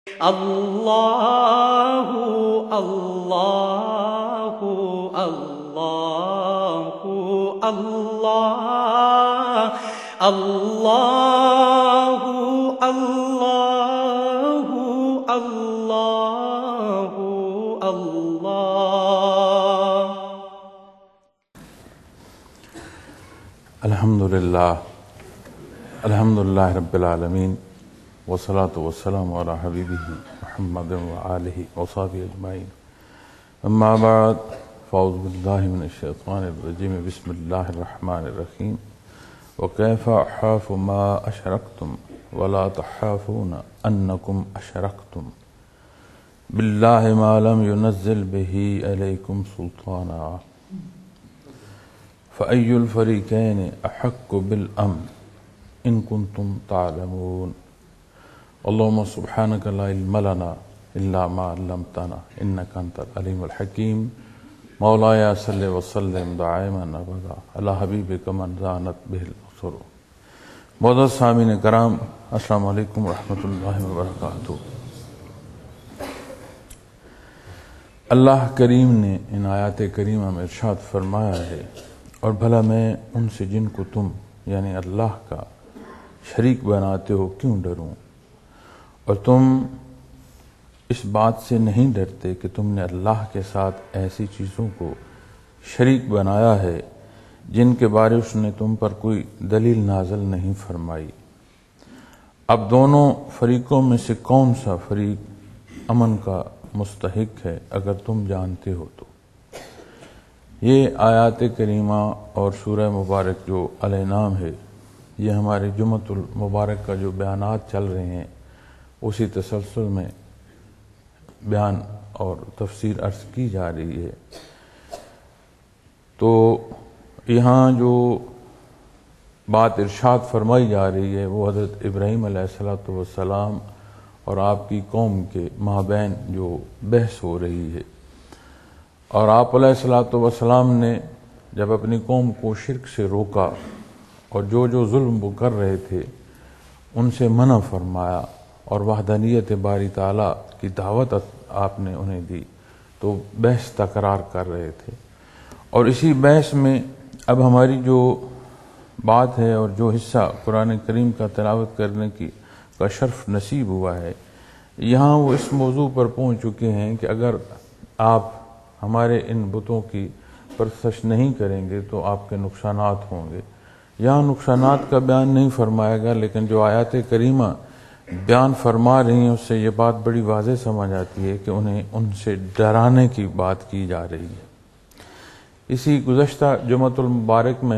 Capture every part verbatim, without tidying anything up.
اللہ اللہ اللہ اللہ اللہ اللہ اللہ اللہ الحمدللہ الحمدللہ رب العالمین والصلاة والسلام علی حبیبہ محمد وآلہ وصحبہ اجمعین اما بعد فاعوذ باللہ من الشیطان الرجیم بسم اللہ الرحمن الرحیم وکیف اخاف ما اشرکتم ولا تخافون انکم اشرکتم باللہ ما لم ينزل به علیکم سلطانا فأی الفریقین احق بالامن ان کنتم تعلمون اللهم سبحانك لا علم لنا الا ما علمتنا انك انت العليم الحكيم مولاي صل وسلم دائما ابدا على حبيبك من زانت به الاسر. معزز سامعین کرام، السلام علیکم ورحمۃ اللہ وبرکاتہ. اللہ کریم نے ان آیات کریمہ میں ارشاد فرمایا ہے، اور بھلا میں ان سے جن کو تم یعنی اللہ کا شریک بناتے ہو کیوں ڈروں، اور تم اس بات سے نہیں ڈرتے کہ تم نے اللہ کے ساتھ ایسی چیزوں کو شریک بنایا ہے جن کے بارے اس نے تم پر کوئی دلیل نازل نہیں فرمائی. اب دونوں فریقوں میں سے کون سا فریق امن کا مستحق ہے اگر تم جانتے ہو تو. یہ آیات کریمہ اور سورہ مبارک جو الانعام ہے، یہ ہمارے جمعۃ المبارک کا جو بیانات چل رہے ہیں اسی تسلسل میں بیان اور تفسیر عرض کی جا رہی ہے. تو یہاں جو بات ارشاد فرمائی جا رہی ہے وہ حضرت ابراہیم علیہ الصلوۃ والسلام اور آپ کی قوم کے مابین جو بحث ہو رہی ہے، اور آپ علیہ الصلوۃ والسلام نے جب اپنی قوم کو شرک سے روکا اور جو جو ظلم وہ کر رہے تھے ان سے منع فرمایا اور وحدانیت باری تعالیٰ کی دعوت آپ نے انہیں دی، تو بحث تکرار کر رہے تھے. اور اسی بحث میں اب ہماری جو بات ہے اور جو حصہ قرآن کریم کا تلاوت کرنے کی کا شرف نصیب ہوا ہے، یہاں وہ اس موضوع پر پہنچ چکے ہیں کہ اگر آپ ہمارے ان بتوں کی پرستش نہیں کریں گے تو آپ کے نقصانات ہوں گے. یہاں نقصانات کا بیان نہیں فرمایا گا، لیکن جو آیات کریمہ بیان فرما رہی ہیں اس سے یہ بات بڑی واضح سمجھ آتی ہے کہ انہیں ان سے ڈرانے کی بات کی جا رہی ہے. اسی گزشتہ جمعۃ المبارک میں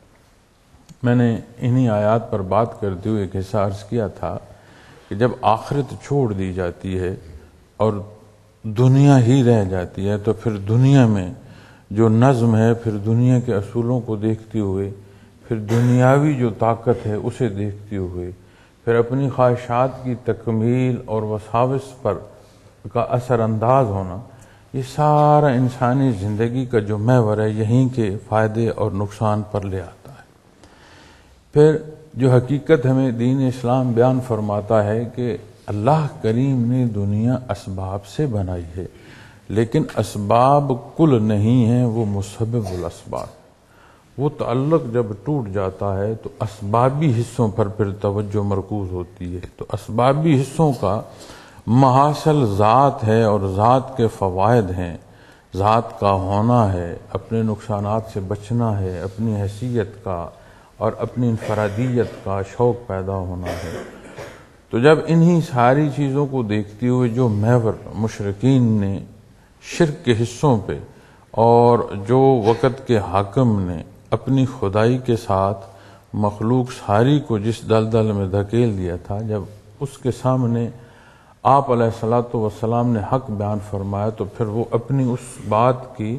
میں نے انہی آیات پر بات کرتے ہوئے ایک حصہ عرض کیا تھا کہ جب آخرت چھوڑ دی جاتی ہے اور دنیا ہی رہ جاتی ہے تو پھر دنیا میں جو نظم ہے، پھر دنیا کے اصولوں کو دیکھتے ہوئے، پھر دنیاوی جو طاقت ہے اسے دیکھتے ہوئے، پھر اپنی خواہشات کی تکمیل اور وساوس پر کا اثر انداز ہونا، یہ سارا انسانی زندگی کا جو محور ہے یہیں کے فائدے اور نقصان پر لے آتا ہے. پھر جو حقیقت ہمیں دین اسلام بیان فرماتا ہے کہ اللہ کریم نے دنیا اسباب سے بنائی ہے، لیکن اسباب کل نہیں ہیں، وہ مسبب الاسباب. وہ تعلق جب ٹوٹ جاتا ہے تو اسبابی حصوں پر پھر توجہ مرکوز ہوتی ہے. تو اسبابی حصوں کا محاصل ذات ہے اور ذات کے فوائد ہیں. ذات کا ہونا ہے، اپنے نقصانات سے بچنا ہے، اپنی حیثیت کا اور اپنی انفرادیت کا شوق پیدا ہونا ہے. تو جب انہی ساری چیزوں کو دیکھتے ہوئے جو محور مشرکین نے شرک کے حصوں پہ اور جو وقت کے حاکم نے اپنی خدائی کے ساتھ مخلوق ساری کو جس دلدل میں دھکیل دیا تھا، جب اس کے سامنے آپ علیہ الصلوۃ والسلام نے حق بیان فرمایا تو پھر وہ اپنی اس بات کی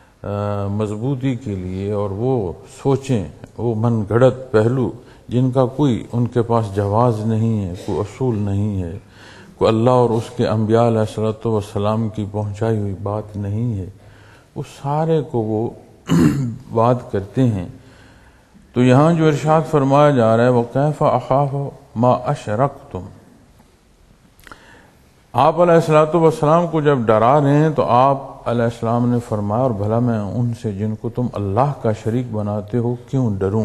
مضبوطی کے لیے اور وہ سوچیں، وہ من گھڑت پہلو جن کا کوئی ان کے پاس جواز نہیں ہے، کوئی اصول نہیں ہے، کوئی اللہ اور اس کے انبیاء علیہ الصلوۃ والسلام کی پہنچائی ہوئی بات نہیں ہے، وہ سارے کو وہ بات کرتے ہیں. تو یہاں جو ارشاد فرمایا جا رہا ہے وہ کیف اخاف ما اشرکتم، آپ علیہ الصلوۃ والسلام کو جب ڈرا رہے ہیں تو آپ علیہ السلام نے فرمایا، اور بھلا میں ان سے جن کو تم اللہ کا شریک بناتے ہو کیوں ڈروں؟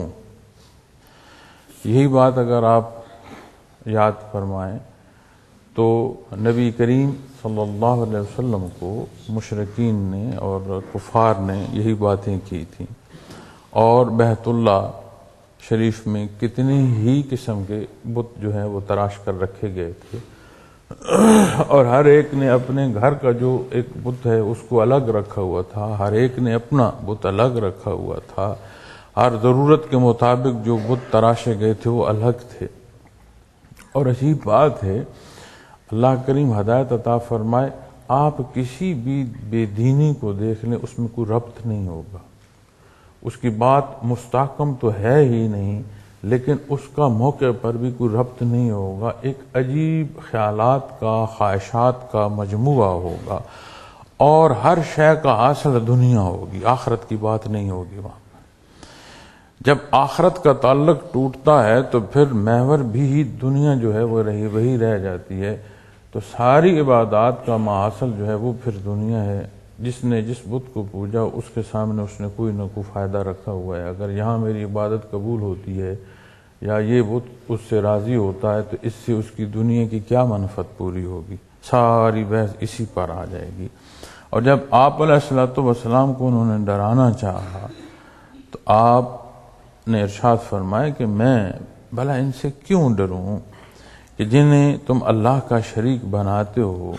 یہی بات اگر آپ یاد فرمائیں تو نبی کریم صلی اللہ علیہ وسلم کو مشرکین نے اور کفار نے یہی باتیں کی تھیں، اور بیت اللہ شریف میں کتنے ہی قسم کے بت جو ہیں وہ تراش کر رکھے گئے تھے، اور ہر ایک نے اپنے گھر کا جو ایک بت ہے اس کو الگ رکھا ہوا تھا، ہر ایک نے اپنا بت الگ رکھا ہوا تھا، ہر ضرورت کے مطابق جو بت تراشے گئے تھے وہ الگ تھے۔ اور عجیب بات ہے، اللہ کریم ہدایت عطا فرمائے، آپ کسی بھی بے دینی کو دیکھ لیں اس میں کوئی ربط نہیں ہوگا، اس کی بات مستحکم تو ہے ہی نہیں، لیکن اس کا موقع پر بھی کوئی ربط نہیں ہوگا، ایک عجیب خیالات کا، خواہشات کا مجموعہ ہوگا، اور ہر شے کا اصل دنیا ہوگی، آخرت کی بات نہیں ہوگی وہاں۔ جب آخرت کا تعلق ٹوٹتا ہے تو پھر محور بھی دنیا جو ہے وہ رہی وہی رہ جاتی ہے، تو ساری عبادات کا ماحصل جو ہے وہ پھر دنیا ہے۔ جس نے جس بت کو پوجا اس کے سامنے اس نے کوئی نہ کوئی فائدہ رکھا ہوا ہے، اگر یہاں میری عبادت قبول ہوتی ہے یا یہ بت اس سے راضی ہوتا ہے تو اس سے اس کی دنیا کی کیا منفعت پوری ہوگی، ساری بحث اسی پر آ جائے گی۔ اور جب آپ علیہ الصلوۃ والسلام کو انہوں نے ڈرانا چاہا تو آپ نے ارشاد فرمایا کہ میں بھلا ان سے کیوں ڈروں کہ جنہیں تم اللہ کا شریک بناتے ہو،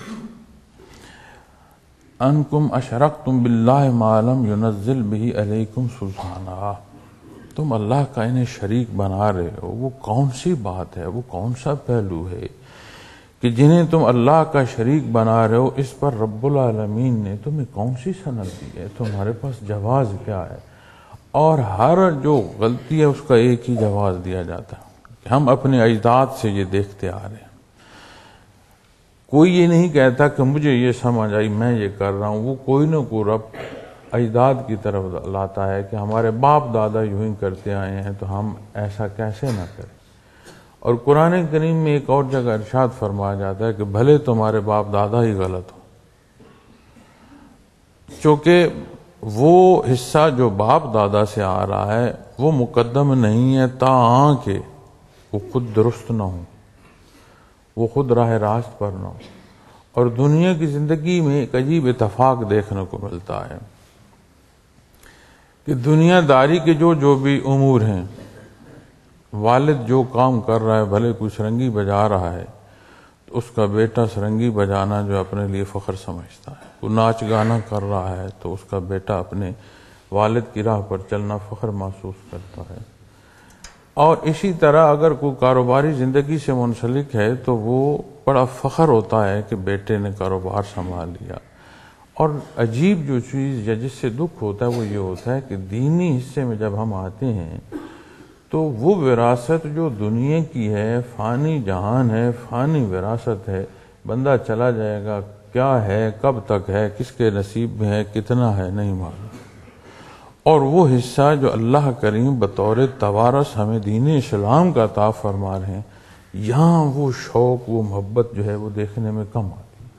انکم اشرکتم باللہ ما لم ینزل بہ علیکم سلطانا، تم اللہ کا انہیں شریک بنا رہے ہو، وہ کون سی بات ہے، وہ کون سا پہلو ہے کہ جنہیں تم اللہ کا شریک بنا رہے ہو اس پر رب العالمین نے تمہیں کون سی سند دی ہے، تمہارے پاس جواز کیا ہے؟ اور ہر جو غلطی ہے اس کا ایک ہی جواز دیا جاتا ہے کہ ہم اپنے اجداد سے یہ دیکھتے آ رہے ہیں۔ کوئی یہ نہیں کہتا کہ مجھے یہ سمجھ آئی میں یہ کر رہا ہوں، وہ کوئی نہ کوئی رب اجداد کی طرف لاتا ہے کہ ہمارے باپ دادا یوں ہی کرتے آئے ہیں تو ہم ایسا کیسے نہ کریں۔ اور قرآن کریم میں ایک اور جگہ ارشاد فرمایا جاتا ہے کہ بھلے تمہارے باپ دادا ہی غلط ہو، چونکہ وہ حصہ جو باپ دادا سے آ رہا ہے وہ مقدم نہیں ہے تاں کہ وہ خود درست نہ ہو، وہ خود راہ راست پر نہ ہو۔ اور دنیا کی زندگی میں ایک عجیب اتفاق دیکھنے کو ملتا ہے کہ دنیا داری کے جو جو بھی امور ہیں، والد جو کام کر رہا ہے، بھلے کوئی سرنگی بجا رہا ہے تو اس کا بیٹا سرنگی بجانا جو اپنے لیے فخر سمجھتا ہے، وہ ناچ گانا کر رہا ہے تو اس کا بیٹا اپنے والد کی راہ پر چلنا فخر محسوس کرتا ہے۔ اور اسی طرح اگر کوئی کاروباری زندگی سے منسلک ہے تو وہ بڑا فخر ہوتا ہے کہ بیٹے نے کاروبار سنبھال لیا۔ اور عجیب جو چیز یا جس سے دکھ ہوتا ہے وہ یہ ہوتا ہے کہ دینی حصے میں جب ہم آتے ہیں تو وہ وراثت جو دنیا کی ہے، فانی جہان ہے، فانی وراثت ہے، بندہ چلا جائے گا، کیا ہے، کب تک ہے، کس کے نصیب میں ہے، کتنا ہے، نہیں معلوم۔ اور وہ حصہ جو اللہ کریم بطور توارث ہمیں دین اسلام کا عطا فرما رہے ہیں، یہاں وہ شوق، وہ محبت جو ہے وہ دیکھنے میں کم آتی ہے۔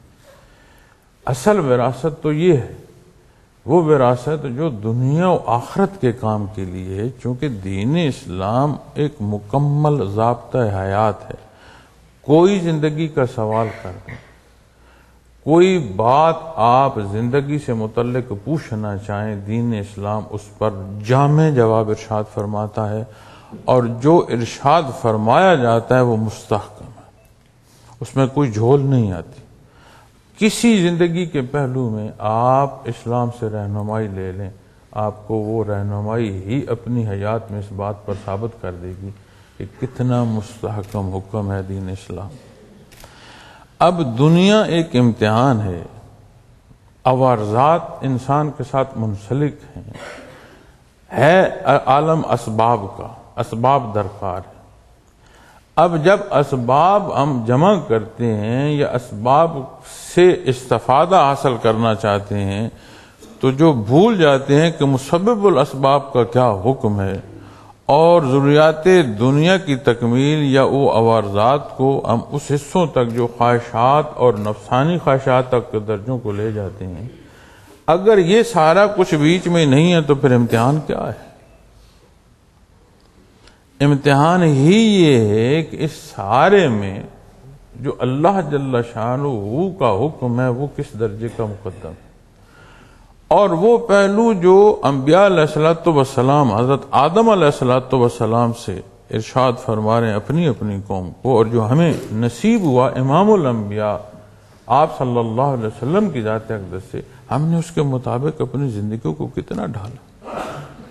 اصل وراثت تو یہ ہے، وہ وراثت جو دنیا و آخرت کے کام کے لیے ہے، چونکہ دین اسلام ایک مکمل ضابطہ حیات ہے۔ کوئی زندگی کا سوال کر دیں، کوئی بات آپ زندگی سے متعلق پوچھنا چاہیں، دین اسلام اس پر جامع جواب ارشاد فرماتا ہے، اور جو ارشاد فرمایا جاتا ہے وہ مستحکم ہے، اس میں کوئی جھول نہیں آتی۔ کسی زندگی کے پہلو میں آپ اسلام سے رہنمائی لے لیں، آپ کو وہ رہنمائی ہی اپنی حیات میں اس بات پر ثابت کر دے گی کہ کتنا مستحکم حکم ہے دین اسلام۔ اب دنیا ایک امتحان ہے، عوارضات انسان کے ساتھ منسلک ہیں، ہے عالم اسباب کا، اسباب درکار ہے۔ اب جب اسباب ہم جمع کرتے ہیں یا اسباب سے استفادہ حاصل کرنا چاہتے ہیں تو جو بھول جاتے ہیں کہ مسبب الاسباب کا کیا حکم ہے، اور ضروریات دنیا کی تکمیل یا وہ عوارضات کو ہم اس حصوں تک جو خواہشات اور نفسانی خواہشات تک کے درجوں کو لے جاتے ہیں، اگر یہ سارا کچھ بیچ میں نہیں ہے تو پھر امتحان کیا ہے؟ امتحان ہی یہ ہے کہ اس سارے میں جو اللہ جل شانہ کا حکم ہے وہ کس درجے کا مقدم ہے، اور وہ پہلو جو انبیاء علیہ الصلوۃ والسلام حضرت آدم علیہ الصلوۃ والسلام سے ارشاد فرما رہے ہیں اپنی اپنی قوم کو، اور جو ہمیں نصیب ہوا امام الانبیاء آپ صلی اللہ علیہ وسلم کی ذات اقدس سے، ہم نے اس کے مطابق اپنی زندگیوں کو کتنا ڈھالا۔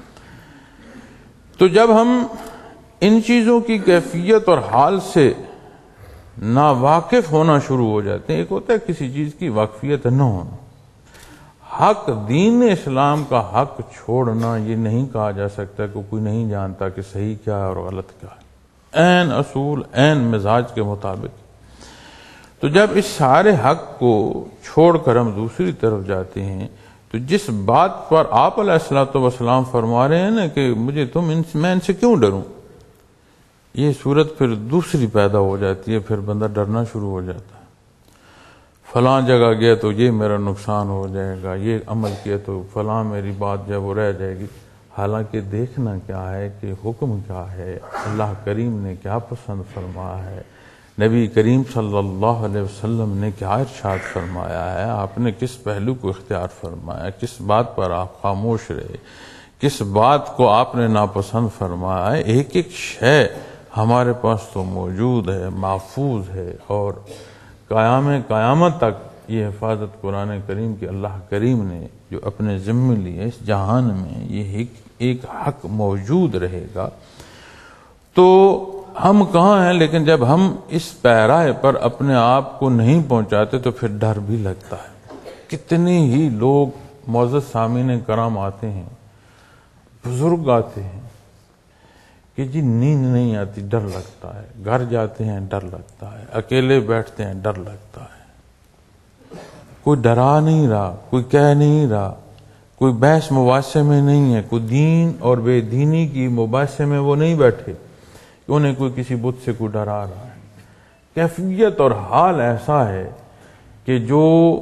تو جب ہم ان چیزوں کی کیفیت اور حال سے ناواقف ہونا شروع ہو جاتے ہیں، ایک ہوتا ہے کسی چیز کی واقفیت نہ ہونا، حق دین اسلام کا حق چھوڑنا، یہ نہیں کہا جا سکتا کہ کوئی نہیں جانتا کہ صحیح کیا ہے اور غلط کیا ہے، عین اصول عین مزاج کے مطابق۔ تو جب اس سارے حق کو چھوڑ کر ہم دوسری طرف جاتے ہیں تو جس بات پر آپ علیہ الصلوۃ والسلام فرما رہے ہیں نا کہ مجھے تم ان میں ان سے کیوں ڈروں، یہ صورت پھر دوسری پیدا ہو جاتی ہے، پھر بندہ ڈرنا شروع ہو جاتا ہے، فلاں جگہ گیا تو یہ میرا نقصان ہو جائے گا، یہ عمل کیا تو فلاں میری بات جو وہ رہ جائے گی، حالانکہ دیکھنا کیا ہے کہ حکم کیا ہے، اللہ کریم نے کیا پسند فرمایا ہے، نبی کریم صلی اللہ علیہ وسلم نے کیا ارشاد فرمایا ہے، آپ نے کس پہلو کو اختیار فرمایا، کس بات پر آپ خاموش رہے، کس بات کو آپ نے ناپسند فرمایا ہے، ایک ایک شے ہمارے پاس تو موجود ہے، محفوظ ہے، اور قیام قیامت تک یہ حفاظت قرآن کریم کی اللہ کریم نے جو اپنے ذمہ لیے، اس جہان میں یہ ایک حق موجود رہے گا۔ تو ہم کہاں ہیں، لیکن جب ہم اس پیراہے پر اپنے آپ کو نہیں پہنچاتے تو پھر ڈر بھی لگتا ہے۔ کتنے ہی لوگ معزز سامعین کرام آتے ہیں، بزرگ آتے ہیں کہ جی نیند نہیں آتی، ڈر لگتا ہے، گھر جاتے ہیں ڈر لگتا ہے، اکیلے بیٹھتے ہیں ڈر لگتا ہے، کوئی ڈرا نہیں رہا، کوئی کہہ نہیں رہا، کوئی بحث مباحثے میں نہیں ہے، کوئی دین اور بے دینی کی مباحثے میں وہ نہیں بیٹھے کہ انہیں کوئی کسی بت سے کوئی ڈرا رہا ہے۔ کیفیت اور حال ایسا ہے کہ جو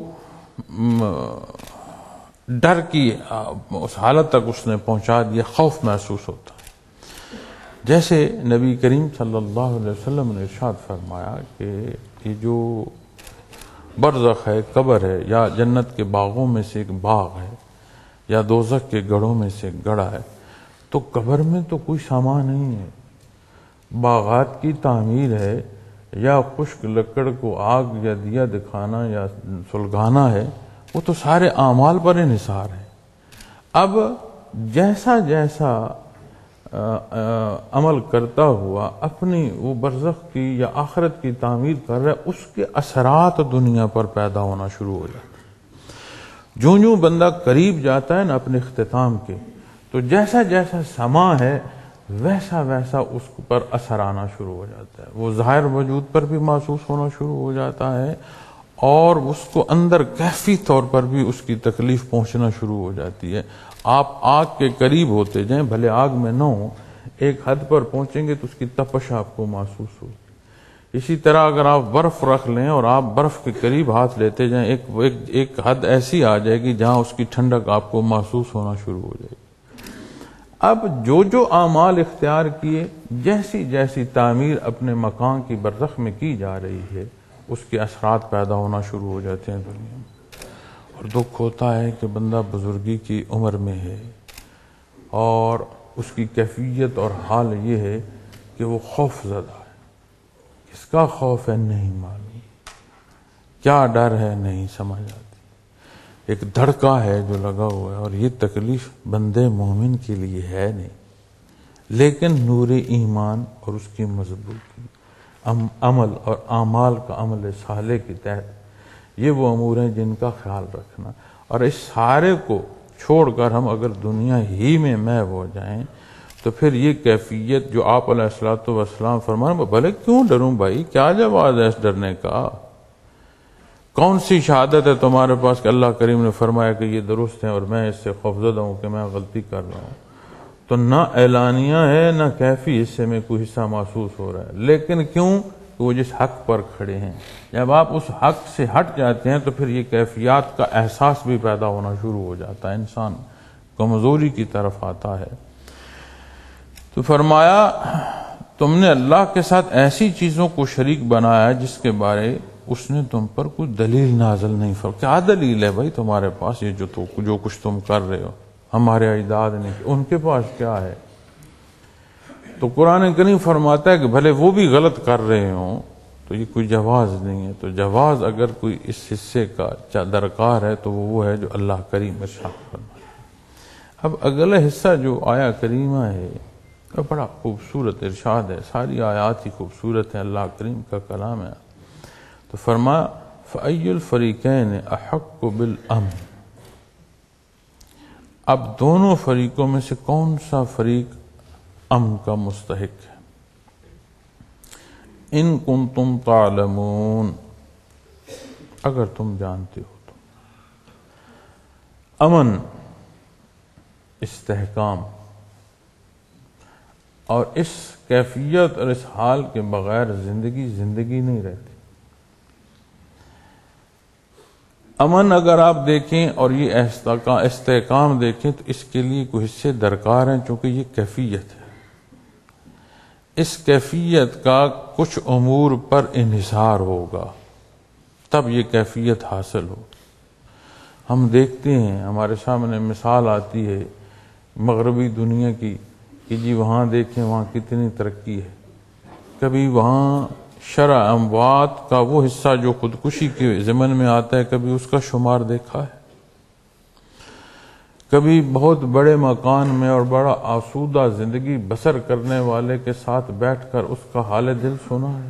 ڈر کی اس حالت تک اس نے پہنچا دیا، خوف محسوس ہوتا ہے۔ جیسے نبی کریم صلی اللہ علیہ وسلم نے ارشاد فرمایا کہ یہ جو برزخ ہے، قبر ہے، یا جنت کے باغوں میں سے ایک باغ ہے یا دوزخ کے گڑھوں میں سے ایک گڑھا ہے، تو قبر میں تو کوئی سامان نہیں ہے، باغات کی تعمیر ہے یا خشک لکڑ کو آگ یا دیا دکھانا یا سلگانا ہے، وہ تو سارے اعمال پر انحصار ہے۔ اب جیسا جیسا عمل کرتا ہوا اپنی وہ برزخ کی یا آخرت کی تعمیر کر رہا ہے، اس کے اثرات دنیا پر پیدا ہونا شروع ہو جاتے ہیں۔ جو جو بندہ قریب جاتا ہے نا اپنے اختتام کے، تو جیسا جیسا سما ہے ویسا ویسا اس پر اثر آنا شروع ہو جاتا ہے، وہ ظاہر وجود پر بھی محسوس ہونا شروع ہو جاتا ہے، اور اس کو اندر کیفی طور پر بھی اس کی تکلیف پہنچنا شروع ہو جاتی ہے۔ آپ آگ کے قریب ہوتے جائیں، بھلے آگ میں نہ ہوں، ایک حد پر پہنچیں گے تو اس کی تپش آپ کو محسوس ہوگی۔ اسی طرح اگر آپ برف رکھ لیں اور آپ برف کے قریب ہاتھ لیتے جائیں، ایک ایک, ایک حد ایسی آ جائے گی جہاں اس کی ٹھنڈک آپ کو محسوس ہونا شروع ہو جائے گی۔ اب جو جو اعمال اختیار کیے، جیسی جیسی تعمیر اپنے مکان کی برزخ میں کی جا رہی ہے، اس کے اثرات پیدا ہونا شروع ہو جاتے ہیں دنیا میں۔ اور دکھ ہوتا ہے کہ بندہ بزرگی کی عمر میں ہے اور اس کی کیفیت اور حال یہ ہے کہ وہ خوف زدہ ہے، کس کا خوف ہے نہیں معلوم، کیا ڈر ہے نہیں سمجھ آتی، ایک دھڑکا ہے جو لگا ہوا ہے، اور یہ تکلیف بندے مومن کے لیے ہے نہیں، لیکن نور ایمان اور اس کی مضبوطی، عمل اور اعمال کا عمل صالح کے تحت یہ وہ امور ہیں جن کا خیال رکھنا، اور اس سارے کو چھوڑ کر ہم اگر دنیا ہی میں محو ہو جائیں تو پھر یہ کیفیت جو آپ علیہ الصلوۃ والسلام فرمایا، بھلے کیوں ڈروں بھائی، کیا جواز ہے اس ڈرنے کا، کون سی شہادت ہے تمہارے پاس کہ اللہ کریم نے فرمایا کہ یہ درست ہے اور میں اس سے خوفزدہ ہوں کہ میں غلطی کر رہا ہوں، تو نہ اعلانیہ ہے نہ کیفی حصے میں کوئی حصہ محسوس ہو رہا ہے، لیکن کیوں کہ وہ جس حق پر کھڑے ہیں، جب آپ اس حق سے ہٹ جاتے ہیں تو پھر یہ کیفیات کا احساس بھی پیدا ہونا شروع ہو جاتا ہے، انسان کمزوری کی طرف آتا ہے۔ تو فرمایا تم نے اللہ کے ساتھ ایسی چیزوں کو شریک بنایا جس کے بارے اس نے تم پر کوئی دلیل نازل نہیں فرمائی۔ کیا دلیل ہے بھائی تمہارے پاس؟ یہ جو تو جو کچھ تم کر رہے ہو ہمارے اجداد نے، ان کے پاس کیا ہے؟ تو قرآن کریم فرماتا ہے کہ بھلے وہ بھی غلط کر رہے ہوں تو یہ کوئی جواز نہیں ہے۔ تو جواز اگر کوئی اس حصے کا درکار ہے تو وہ ہے جو اللہ کریم ارشاد فرماتا ہے۔ اب اگلا حصہ جو آیا کریمہ ہے وہ بڑا خوبصورت ارشاد ہے، ساری آیات ہی خوبصورت ہیں، اللہ کریم کا کلام ہے۔ تو فرمایا فَأَيُّ الْفَرِيقَيْنِ أَحَقُّ بِالْأَمْنِ، اب دونوں فریقوں میں سے کون سا فریق امن کا مستحق ہے؟ ان کنتم تعلمون، اگر تم جانتے ہو تو۔ امن، استحکام، اور اس کیفیت اور اس حال کے بغیر زندگی زندگی نہیں رہتی۔ امن اگر آپ دیکھیں اور یہ استحکام دیکھیں تو اس کے لیے کوئی حصے درکار ہیں، چونکہ یہ کیفیت ہے۔ اس کیفیت کا کچھ امور پر انحصار ہوگا تب یہ کیفیت حاصل ہو۔ ہم دیکھتے ہیں، ہمارے سامنے مثال آتی ہے مغربی دنیا کی کہ جی وہاں دیکھیں وہاں کتنی ترقی ہے، کبھی وہاں شرع اموات کا وہ حصہ جو خودکشی کے ضمن میں آتا ہے کبھی اس کا شمار دیکھا ہے؟ کبھی بہت بڑے مکان میں اور بڑا آسودہ زندگی بسر کرنے والے کے ساتھ بیٹھ کر اس کا حال دل سنا ہے؟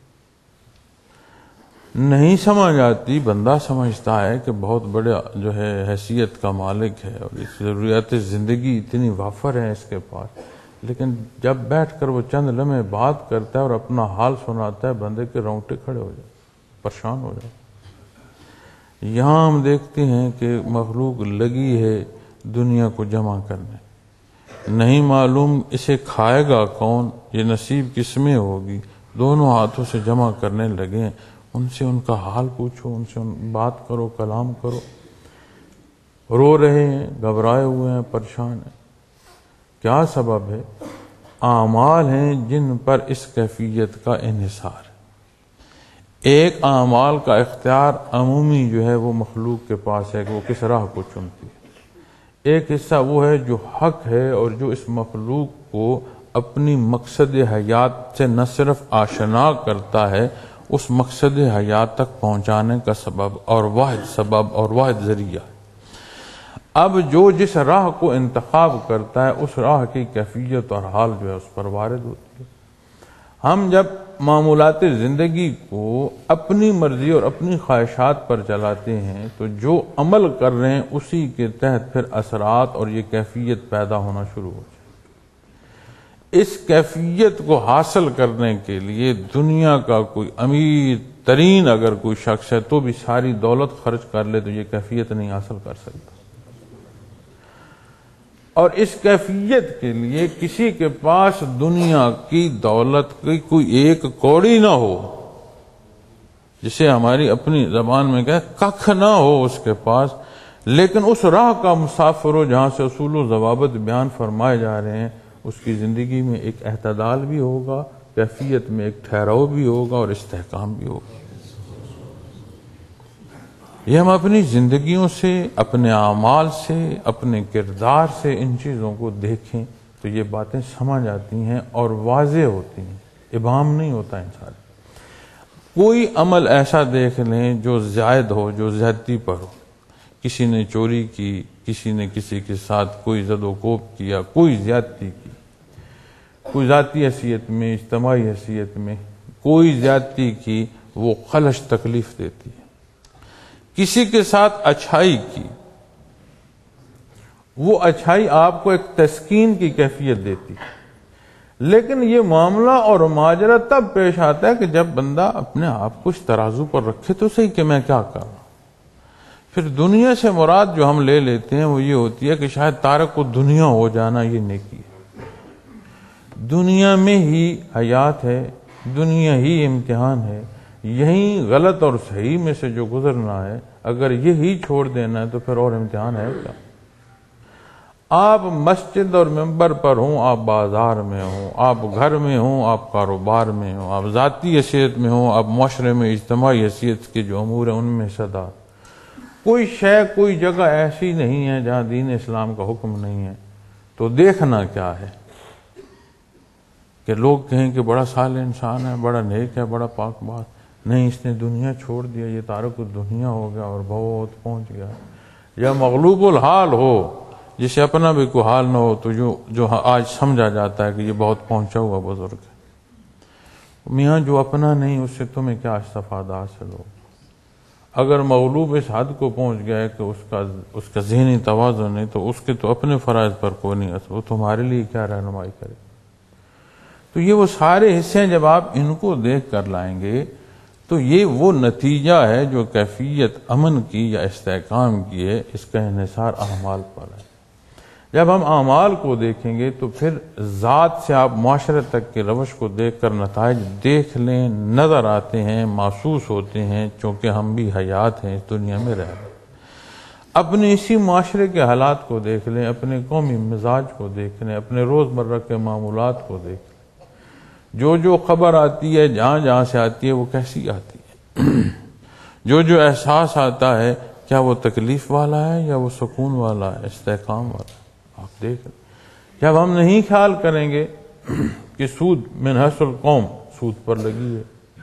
نہیں سمجھ آتی۔ بندہ سمجھتا ہے کہ بہت بڑے جو ہے حیثیت کا مالک ہے اور اس ضروریات زندگی اتنی وافر ہے اس کے پاس، لیکن جب بیٹھ کر وہ چند لمحے بات کرتا ہے اور اپنا حال سناتا ہے بندے کے رونگٹے کھڑے ہو جائے، پریشان ہو جائے۔ یہاں ہم دیکھتے ہیں کہ مخلوق لگی ہے دنیا کو جمع کرنے، نہیں معلوم اسے کھائے گا کون، یہ نصیب کس میں ہوگی، دونوں ہاتھوں سے جمع کرنے لگے ہیں۔ ان سے ان کا حال پوچھو، ان سے بات کرو، کلام کرو، رو رہے ہیں، گھبرائے ہوئے ہیں، پریشان ہیں۔ کیا سبب ہے؟ اعمال ہیں جن پر اس کیفیت کا انحصار ہے۔ ایک اعمال کا اختیار عمومی جو ہے وہ مخلوق کے پاس ہے کہ وہ کس راہ کو چنتی ہے، ایک حصہ وہ ہے جو حق ہے اور جو اس مخلوق کو اپنی مقصد حیات سے نہ صرف آشنا کرتا ہے، اس مقصد حیات تک پہنچانے کا سبب اور واحد سبب اور واحد ذریعہ ہے۔ اب جو جس راہ کو انتخاب کرتا ہے اس راہ کی کیفیت اور حال جو ہے اس پر وارد ہوتی ہے۔ ہم جب معمولات زندگی کو اپنی مرضی اور اپنی خواہشات پر چلاتے ہیں تو جو عمل کر رہے ہیں اسی کے تحت پھر اثرات اور یہ کیفیت پیدا ہونا شروع ہو جائے۔ اس کیفیت کو حاصل کرنے کے لیے دنیا کا کوئی امیر ترین اگر کوئی شخص ہے تو بھی ساری دولت خرچ کر لے تو یہ کیفیت نہیں حاصل کر سکتا، اور اس کیفیت کے لیے کسی کے پاس دنیا کی دولت کی کوئی ایک کوڑی نہ ہو، جسے ہماری اپنی زبان میں کہے ککھ نہ ہو اس کے پاس، لیکن اس راہ کا مسافر ہو جہاں سے اصول و ضوابط بیان فرمائے جا رہے ہیں، اس کی زندگی میں ایک اعتدال بھی ہوگا، کیفیت میں ایک ٹھہراؤ بھی ہوگا اور استحکام بھی ہوگا۔ یہ ہم اپنی زندگیوں سے، اپنے اعمال سے، اپنے کردار سے ان چیزوں کو دیکھیں تو یہ باتیں سمجھ آتی ہیں اور واضح ہوتی ہیں، ابہام نہیں ہوتا انسان۔ کوئی عمل ایسا دیکھ لیں جو زائد ہو، جو زیادتی پر ہو، کسی نے چوری کی، کسی نے کسی کے ساتھ کوئی زد و کوب کیا، کوئی زیادتی کی، کوئی ذاتی حیثیت میں، اجتماعی حیثیت میں کوئی زیادتی کی، وہ خلش تکلیف دیتی ہے۔ کسی کے ساتھ اچھائی کی، وہ اچھائی آپ کو ایک تسکین کی کیفیت دیتی ہے، لیکن یہ معاملہ اور ماجرا تب پیش آتا ہے کہ جب بندہ اپنے آپ کو اس ترازو پر رکھے تو صحیح کہ میں کیا کر رہا ہوں۔ پھر دنیا سے مراد جو ہم لے لیتے ہیں وہ یہ ہوتی ہے کہ شاید تارک کو دنیا ہو جانا یہ نیکی ہے، دنیا میں ہی حیات ہے، دنیا ہی امتحان ہے، یہی غلط اور صحیح میں سے جو گزرنا ہے، اگر یہی چھوڑ دینا ہے تو پھر اور امتحان ہے کیا؟ آپ مسجد اور ممبر پر ہوں، آپ بازار میں ہوں، آپ گھر میں ہوں، آپ کاروبار میں ہوں، آپ ذاتی حیثیت میں ہوں، آپ معاشرے میں اجتماعی حیثیت کے جو امور ہیں ان میں صدا، کوئی شے کوئی جگہ ایسی نہیں ہے جہاں دین اسلام کا حکم نہیں ہے۔ تو دیکھنا کیا ہے کہ لوگ کہیں کہ بڑا صالح انسان ہے، بڑا نیک ہے، بڑا پاک بات، نہیں اس نے دنیا چھوڑ دیا، یہ تارک الدنیا ہو گیا اور بہت پہنچ گیا۔ یا مغلوب الحال ہو، جسے اپنا بھی کوئی حال نہ ہو، تو جو جو آج سمجھا جاتا ہے کہ یہ بہت پہنچا ہوا بزرگ ہے۔ میاں جو اپنا نہیں، اس سے تمہیں کیا استفادہ حاصل ہو؟ اگر مغلوب اس حد کو پہنچ گیا ہے کہ اس کا اس کا ذہنی توازن نہیں، تو اس کے تو اپنے فرائض پر کوئی نہیں اثر، وہ تمہارے لیے کیا رہنمائی کرے؟ تو یہ وہ سارے حصے ہیں، جب آپ ان کو دیکھ کر لائیں گے تو یہ وہ نتیجہ ہے جو کیفیت امن کی یا استحکام کی ہے، اس کا انحصار اعمال پر ہے۔ جب ہم اعمال کو دیکھیں گے تو پھر ذات سے آپ معاشرے تک کے روش کو دیکھ کر نتائج دیکھ لیں، نظر آتے ہیں، محسوس ہوتے ہیں، چونکہ ہم بھی حیات ہیں، اس دنیا میں رہ رہے ہیں۔ اپنے اسی معاشرے کے حالات کو دیکھ لیں، اپنے قومی مزاج کو دیکھ لیں، اپنے روزمرہ کے معمولات کو دیکھ لیں، جو جو خبر آتی ہے، جہاں جہاں سے آتی ہے، وہ کیسی آتی ہے؟ جو جو احساس آتا ہے، کیا وہ تکلیف والا ہے یا وہ سکون والا ہے، استحکام والا ہے؟ آپ دیکھ لیں۔ جب ہم نہیں خیال کریں گے کہ سود من حیث القوم، سود پر لگی ہے،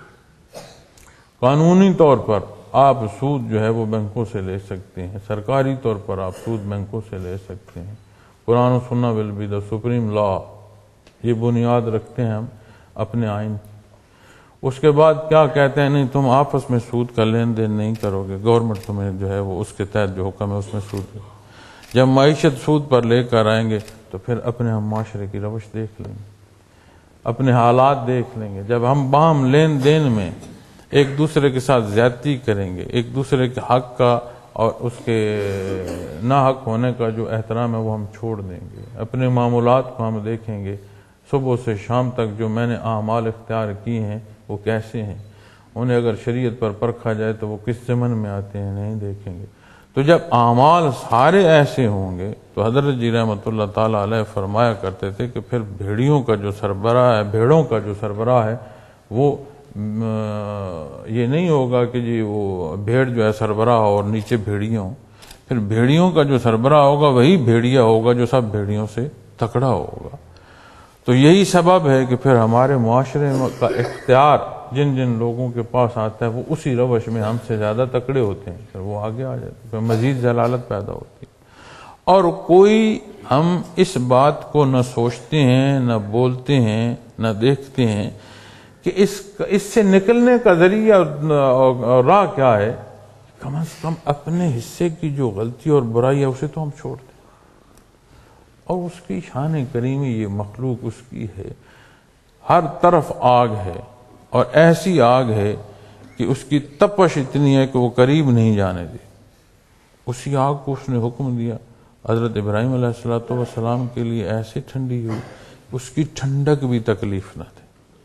قانونی طور پر آپ سود جو ہے وہ بینکوں سے لے سکتے ہیں، سرکاری طور پر آپ سود بینکوں سے لے سکتے ہیں، قرآن و سنہ ول بی دا سپریم لا، یہ بنیاد رکھتے ہیں ہم اپنے آئین کی۔ اس کے بعد کیا کہتے ہیں؟ نہیں، تم آپس میں سود کا لین دین نہیں کرو گے، گورنمنٹ تمہیں جو ہے وہ اس کے تحت جو حکم ہے اس میں سود۔ جب معیشت سود پر لے کر آئیں گے تو پھر اپنے ہم معاشرے کی روش دیکھ لیں گے، اپنے حالات دیکھ لیں گے۔ جب ہم باہم لین دین میں ایک دوسرے کے ساتھ زیادتی کریں گے، ایک دوسرے کے حق کا اور اس کے ناحق ہونے کا جو احترام ہے وہ ہم چھوڑ دیں گے، اپنے معمولات کو ہم دیکھیں گے، صبح سے شام تک جو میں نے اعمال اختیار کی ہیں وہ کیسے ہیں، انہیں اگر شریعت پر پرکھا جائے تو وہ کس ضمن میں آتے ہیں، نہیں دیکھیں گے۔ تو جب اعمال سارے ایسے ہوں گے تو حضرت جی رحمۃ اللہ تعالیٰ علیہ فرمایا کرتے تھے کہ پھر بھیڑیوں کا جو سربراہ ہے، بھیڑوں کا جو سربراہ ہے، وہ یہ نہیں ہوگا کہ جی وہ بھیڑ جو ہے سربراہ اور نیچے بھیڑیاں ہوں، پھر بھیڑیوں کا جو سربراہ ہوگا وہی بھیڑیا ہوگا جو سب بھیڑیوں سے تکڑا ہوگا۔ تو یہی سبب ہے کہ پھر ہمارے معاشرے کا اختیار جن جن لوگوں کے پاس آتا ہے وہ اسی روش میں ہم سے زیادہ تکڑے ہوتے ہیں، پھر وہ آگے آ جاتے ہیں، پھر مزید ضلالت پیدا ہوتی ہے۔ اور کوئی ہم اس بات کو نہ سوچتے ہیں، نہ بولتے ہیں، نہ دیکھتے ہیں کہ اس اس سے نکلنے کا ذریعہ اور راہ کیا ہے۔ کم از کم اپنے حصے کی جو غلطی اور برائی ہے اسے تو ہم چھوڑ دیں، اور اس کی شان کریمی، یہ مخلوق اس کی ہے، ہر طرف آگ ہے، اور ایسی آگ ہے کہ اس کی تپش اتنی ہے کہ وہ قریب نہیں جانے دی۔ اسی آگ کو اس نے حکم دیا حضرت ابراہیم علیہ الصلوۃ والسلام کے لیے ایسے ٹھنڈی ہوئی، اس کی ٹھنڈک بھی تکلیف نہ تھی۔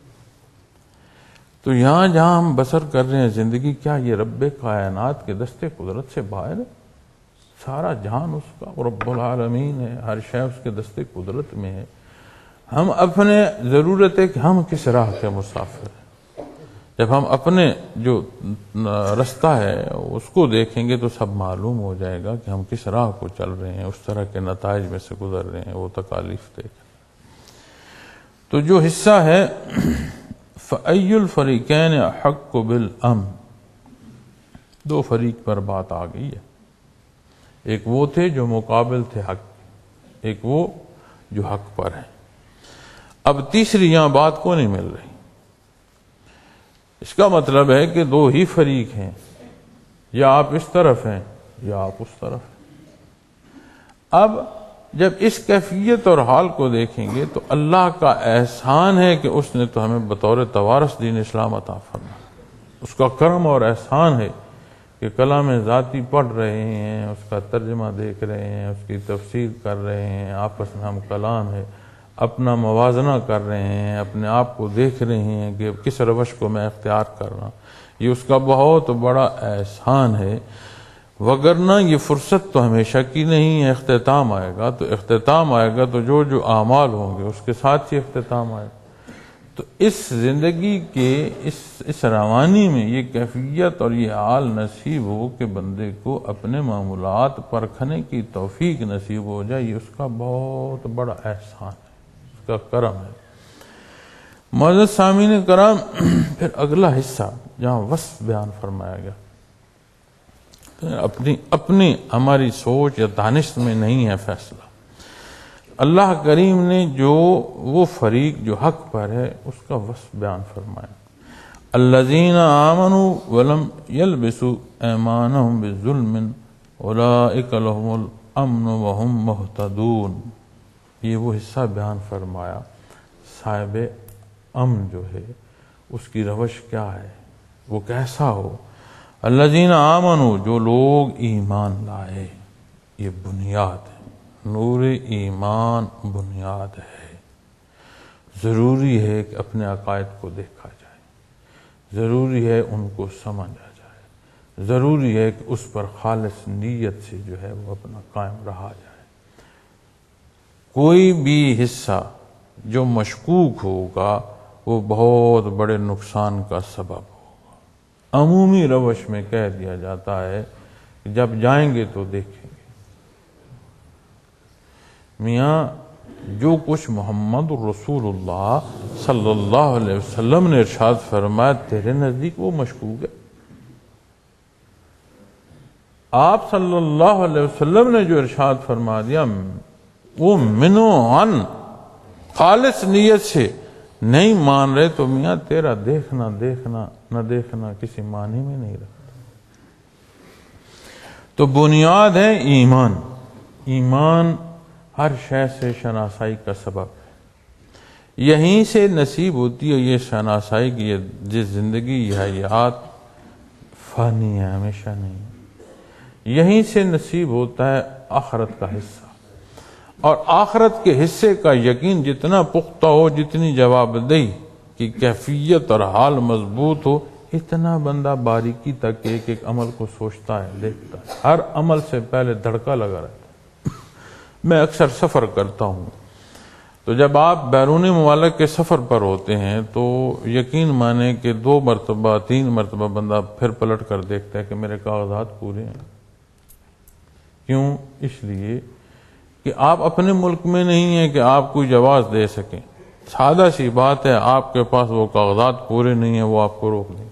تو یہاں جہاں ہم بسر کر رہے ہیں زندگی، کیا یہ رب کائنات کے دستے قدرت سے باہر ہے؟ سارا جہان اس کا، رب العالمین ہے، ہر شے اس کے دستے قدرت میں ہے۔ ہم اپنے ضرورت ہے کہ ہم کس راہ کے مسافر ہیں۔ جب ہم اپنے جو رستہ ہے اس کو دیکھیں گے تو سب معلوم ہو جائے گا کہ ہم کس راہ کو چل رہے ہیں، اس طرح کے نتائج میں سے گزر رہے ہیں، وہ تکالیف دیکھ۔ تو جو حصہ ہے فَأَيُّ الْفَرِيقَيْنِ أَحَقُّ بِالْأَمْنِ، دو فریق پر بات آ گئی ہے، ایک وہ تھے جو مقابل تھے حق، ایک وہ جو حق پر ہیں۔ اب تیسری یہاں بات کو نہیں مل رہی۔ اس کا مطلب ہے کہ دو ہی فریق ہیں، یا آپ اس طرف ہیں یا آپ اس طرف ہیں۔ اب جب اس کیفیت اور حال کو دیکھیں گے تو اللہ کا احسان ہے کہ اس نے تو ہمیں بطور توارث دین اسلام عطا فرمایا۔ اس کا کرم اور احسان ہے کہ کلام ذاتی پڑھ رہے ہیں، اس کا ترجمہ دیکھ رہے ہیں، اس کی تفسیر کر رہے ہیں، آپس میں ہم کلام ہے، اپنا موازنہ کر رہے ہیں، اپنے آپ کو دیکھ رہے ہیں کہ کس روش کو میں اختیار کر رہا ہوں، یہ اس کا بہت بڑا احسان ہے۔ وگرنہ یہ فرصت تو ہمیشہ کی نہیں ہے، اختتام آئے گا تو اختتام آئے گا تو جو جو اعمال ہوں گے اس کے ساتھ ہی اختتام آئے گا۔ تو اس زندگی کے اس اس روانی میں یہ کیفیت اور یہ حال نصیب ہو کہ بندے کو اپنے معمولات پرکھنے کی توفیق نصیب ہو جائے، یہ اس کا بہت بڑا احسان ہے، اس کا کرم ہے۔ معزز سامعین کرام، پھر اگلا حصہ جہاں وصف بیان فرمایا گیا، اپنی اپنی ہماری سوچ یا دانش میں نہیں ہے فیصلہ، اللہ کریم نے جو وہ فریق جو حق پر ہے اس کا وصف بیان فرمایا۔ الذین آمنوا ولم یلبسوا ایمانہم بظلم اولئک لہم الامن وہم مہتدون، یہ وہ حصہ بیان فرمایا صاحب امن جو ہے اس کی روش کیا ہے، وہ کیسا ہو۔ الذین آمنوا، جو لوگ ایمان لائے، یہ بنیاد ہے، نور ایمان بنیاد ہے۔ ضروری ہے کہ اپنے عقائد کو دیکھا جائے، ضروری ہے ان کو سمجھا جائے، ضروری ہے کہ اس پر خالص نیت سے جو ہے وہ اپنا قائم رہا جائے۔ کوئی بھی حصہ جو مشکوک ہوگا وہ بہت بڑے نقصان کا سبب ہوگا۔ عمومی روش میں کہہ دیا جاتا ہے کہ جب جائیں گے تو دیکھیں گے۔ میاں جو کچھ محمد رسول اللہ صلی اللہ علیہ وسلم نے ارشاد فرمایا تیرے نزدیک وہ مشکوک ہے، آپ صلی اللہ علیہ وسلم نے جو ارشاد فرما دیا وہ منو عن خالص نیت سے نہیں مان رہے تو میاں تیرا دیکھنا دیکھنا نہ دیکھنا کسی معنی میں نہیں رکھتا۔ تو بنیاد ہے ایمان، ایمان ہر شے سے شناسائی کا سبب ہے، یہیں سے نصیب ہوتی ہے یہ شناسائی کی جس زندگی یہ حیات فانی ہے، ہمیشہ نہیں، یہیں سے نصیب ہوتا ہے آخرت کا حصہ، اور آخرت کے حصے کا یقین جتنا پختہ ہو، جتنی جواب دہی کی کیفیت اور حال مضبوط ہو، اتنا بندہ باریکی تک ایک ایک عمل کو سوچتا ہے، دیکھتا ہے، ہر عمل سے پہلے دھڑکا لگا رہتا ہے۔ میں اکثر سفر کرتا ہوں تو جب آپ بیرونی ممالک کے سفر پر ہوتے ہیں تو یقین مانے کہ دو مرتبہ تین مرتبہ بندہ پھر پلٹ کر دیکھتا ہے کہ میرے کاغذات پورے ہیں۔ کیوں؟ اس لیے کہ آپ اپنے ملک میں نہیں ہیں کہ آپ کوئی جواز دے سکیں، سادہ سی بات ہے، آپ کے پاس وہ کاغذات پورے نہیں ہیں، وہ آپ کو روک دیں۔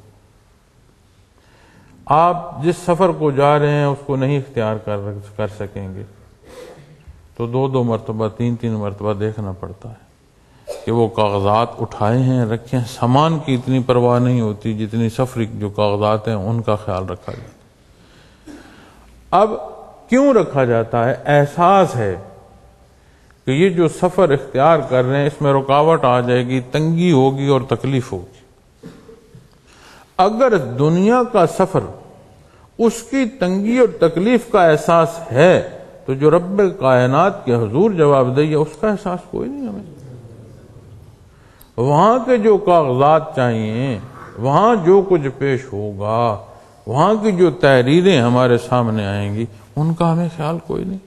آپ جس سفر کو جا رہے ہیں اس کو نہیں اختیار کر سکیں گے تو دو دو مرتبہ تین تین مرتبہ دیکھنا پڑتا ہے کہ وہ کاغذات اٹھائے ہیں، رکھے ہیں۔ سامان کی اتنی پرواہ نہیں ہوتی جتنی سفری جو کاغذات ہیں ان کا خیال رکھا جاتا ہے۔ اب کیوں رکھا جاتا ہے؟ احساس ہے کہ یہ جو سفر اختیار کر رہے ہیں اس میں رکاوٹ آ جائے گی، تنگی ہوگی اور تکلیف ہوگی۔ اگر دنیا کا سفر اس کی تنگی اور تکلیف کا احساس ہے تو جو رب کائنات کے حضور جواب دہی ہے اس کا احساس کوئی نہیں ہمیں۔ وہاں کے جو کاغذات چاہیے، وہاں جو کچھ پیش ہوگا، وہاں کی جو تحریریں ہمارے سامنے آئیں گی ان کا ہمیں خیال کوئی نہیں۔